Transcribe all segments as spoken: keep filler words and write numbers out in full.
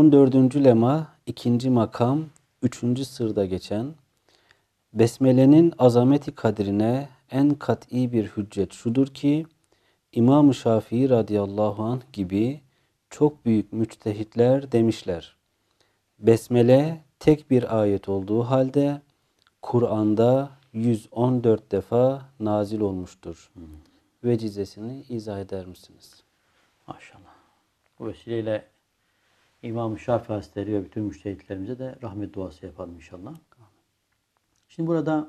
on dördüncü lema, ikinci makam, üçüncü sırda geçen Besmele'nin azameti kadrine en kat'i bir hüccet şudur ki İmam-ı Şafii radıyallahu anh gibi çok büyük müçtehitler demişler. Besmele tek bir ayet olduğu halde Kur'an'da yüz on dört defa nazil olmuştur. Hmm. Vecizesini izah eder misiniz? Maşallah. Bu vesileyle İmam-ı Şafii Hazretleri ve bütün müştehitlerimize de rahmet duası yapalım inşallah. Şimdi burada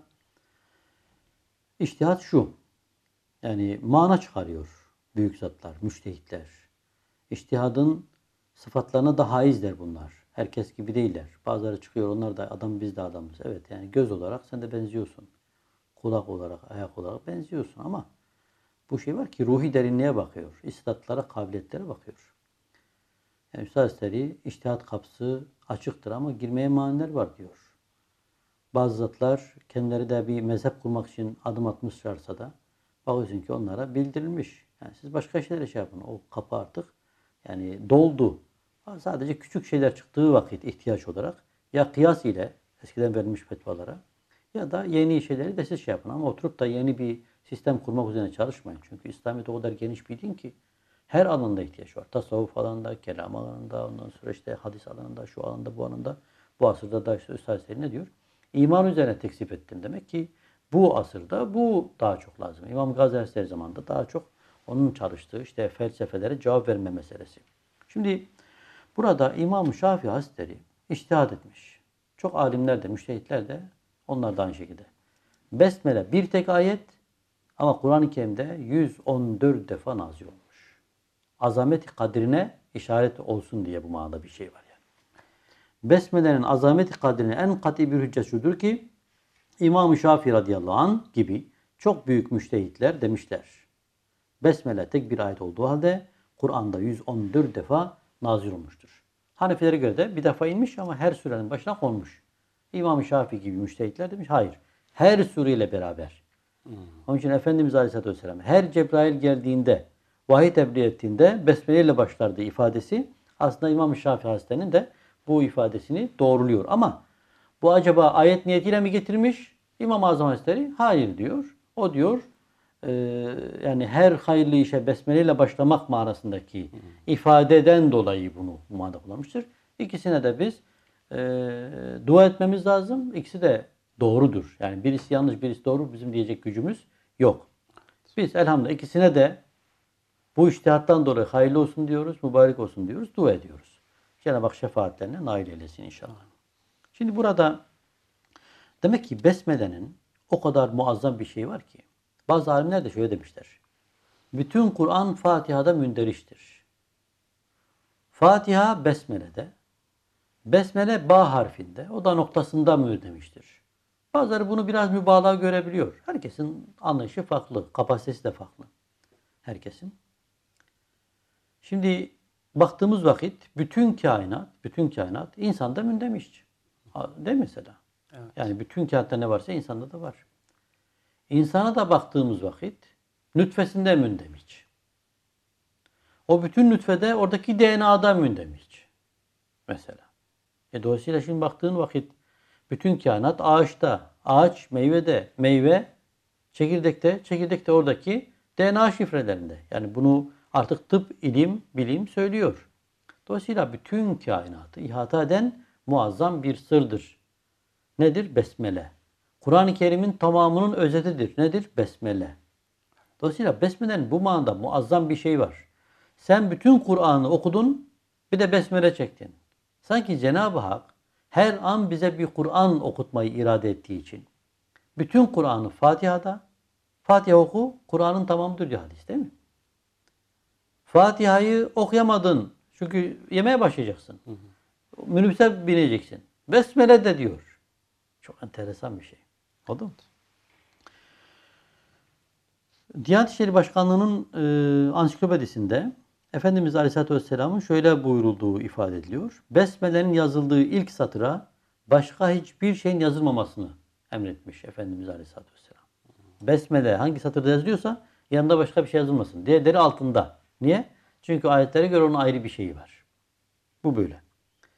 içtihat şu. Yani mana çıkarıyor büyük zatlar, müştehitler. İçtihadın sıfatlarına da haizler bunlar. Herkes gibi değiller. Bazıları çıkıyor, onlar da adam, biz de adamız. Evet, yani göz olarak sen de benziyorsun. Kulak olarak, ayak olarak benziyorsun ama bu şey var ki ruhi derinliğe bakıyor. İstidatlara, kabiliyetlere bakıyor. Yani Üstad Hazretleri içtihat kapısı açıktır ama girmeye maniler var diyor. Bazı zatlar kendileri de bir mezhep kurmak için adım atmışlarsa da bakıyorsun ki onlara bildirilmiş. Yani siz başka şeylere şey yapın. O kapı artık yani doldu. Sadece küçük şeyler çıktığı vakit ihtiyaç olarak ya kıyas ile eskiden verilmiş fetvalara ya da yeni şeyleri de siz şey yapın. Ama oturup da yeni bir sistem kurmak üzerine çalışmayın. Çünkü İslamiyet o kadar geniş bir din ki her alanda ihtiyaç var. Tasavvuf alanında, kelam alanında, ondan sonra işte hadis alanında, şu alanda, bu alanda. Bu asırda da işte Üstad Hazretleri ne diyor? İman üzerine tekzip ettim. Demek ki bu asırda bu daha çok lazım. İmam Gazali Hazretleri zamanında daha çok onun çalıştığı işte felsefelere cevap verme meselesi. Şimdi burada İmam-ı Şafii Hazretleri içtihat etmiş. Çok alimler de, müştehitler de onlar da aynı şekilde. Besmele bir tek ayet ama Kur'an-ı Kerim'de yüz on dört defa nazil olmuş. Azameti kadrine işaret olsun diye bu manada bir şey var yani. Besmele'nin azameti kadrine en kat'i bir hüccet şudur ki İmam-ı Şafii radıyallahu anh gibi çok büyük müştehitler demişler. Besmele tek bir ayet olduğu halde Kur'an'da yüz on dört defa nazil olmuştur. Hanefilere göre de bir defa inmiş ama her surenin başına konmuş. İmam-ı Şafii gibi müştehitler demiş hayır. Her sureyle beraber. Hmm. Onun için Efendimiz Aleyhisselatü Vesselam her Cebrail geldiğinde vahiy tebliğ ettiğinde Besmele ile başlardı ifadesi aslında İmam-ı Şafii Hazretleri'nin de bu ifadesini doğruluyor. Ama bu acaba ayet niyetiyle mi getirmiş? İmam-ı Azam Hazretleri hayır diyor. O diyor e, yani her hayırlı işe besmele ile başlamak manasındaki hmm. ifadeden dolayı bunu bu manada kullanmıştır. İkisine de biz e, dua etmemiz lazım. İkisi de doğrudur. Yani birisi yanlış, birisi doğru. Bizim diyecek gücümüz yok. Biz elhamdülillah ikisine de bu içtihattan dolayı hayırlı olsun diyoruz, mübarek olsun diyoruz, dua ediyoruz. Cenab-ı Hak şefaatlerine nail eylesin inşallah. Şimdi burada demek ki Besmele'nin o kadar muazzam bir şey var ki bazı alimler de şöyle demişler. Bütün Kur'an Fatiha'da münderiştir. Fatiha Besmele'de, Besmele ba harfinde, o da noktasında mı demiştir. Bazıları bunu biraz mübalağa görebiliyor. Herkesin anlayışı farklı, kapasitesi de farklı. Herkesin. Şimdi baktığımız vakit bütün kainat, bütün kainat insanda mündemiş. Değil mi mesela? Evet. Yani bütün kainatta ne varsa insanda da var. İnsana da baktığımız vakit nütfesinde mündemiş. O bütün nütfede oradaki D N A'da mündemiş. Mesela. E dolayısıyla şimdi baktığın vakit bütün kainat ağaçta, ağaç meyvede, meyve çekirdekte, çekirdekte oradaki D N A şifrelerinde. Yani bunu artık tıp, ilim, bilim söylüyor. Dolayısıyla bütün kainatı ihata eden muazzam bir sırdır. Nedir? Besmele. Kur'an-ı Kerim'in tamamının özetidir. Nedir? Besmele. Dolayısıyla Besmele'nin bu manada muazzam bir şey var. Sen bütün Kur'an'ı okudun, bir de Besmele çektin. Sanki Cenab-ı Hak her an bize bir Kur'an okutmayı irade ettiği için. Bütün Kur'an'ı Fatiha'da, Fatiha oku, Kur'an'ın tamamıdır diyor hadis değil mi? Fatiha'yı okuyamadın. Çünkü yemeye başlayacaksın. Hı hı. Minibüse bineceksin. Besmele de diyor. Çok enteresan bir şey. Oldu mu? Diyanet İşleri Başkanlığı'nın e, ansiklopedisinde Efendimiz Aleyhisselatü Vesselam'ın şöyle buyurulduğu ifade ediliyor. Besmele'nin yazıldığı ilk satıra başka hiçbir şeyin yazılmamasını emretmiş Efendimiz Aleyhisselatü Vesselam. Besmele hangi satırda yazılıyorsa yanında başka bir şey yazılmasın. Diğerleri altında. Niye? Çünkü ayetlere göre onun ayrı bir şeyi var. Bu böyle.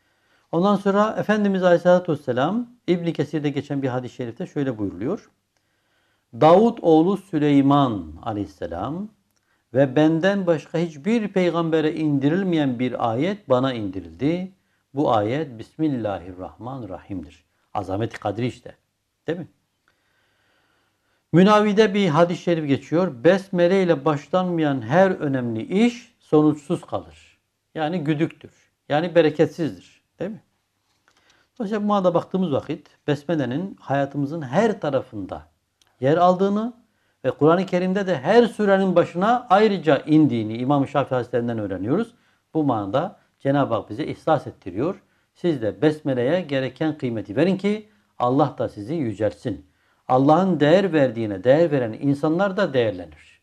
Ondan sonra Efendimiz Aleyhisselatü Vesselam İbn Kesir'de geçen bir hadis-i şerifte şöyle buyuruluyor. Davud oğlu Süleyman Aleyhisselam ve benden başka hiçbir peygambere indirilmeyen bir ayet bana indirildi. Bu ayet Bismillahirrahmanirrahim'dir. Azameti kadri işte. Değil mi? Münavi'de bir hadis-i şerif geçiyor. Besmele ile başlanmayan her önemli iş sonuçsuz kalır. Yani güdüktür. Yani bereketsizdir. Değil mi? Dolayısıyla bu manada baktığımız vakit Besmele'nin hayatımızın her tarafında yer aldığını ve Kur'an-ı Kerim'de de her surenin başına ayrıca indiğini İmam-ı Şafii Hazretlerinden öğreniyoruz. Bu manada Cenab-ı Hak bize ihsas ettiriyor. Siz de Besmele'ye gereken kıymeti verin ki Allah da sizi yücelsin. Allah'ın değer verdiğine değer veren insanlar da değerlenir.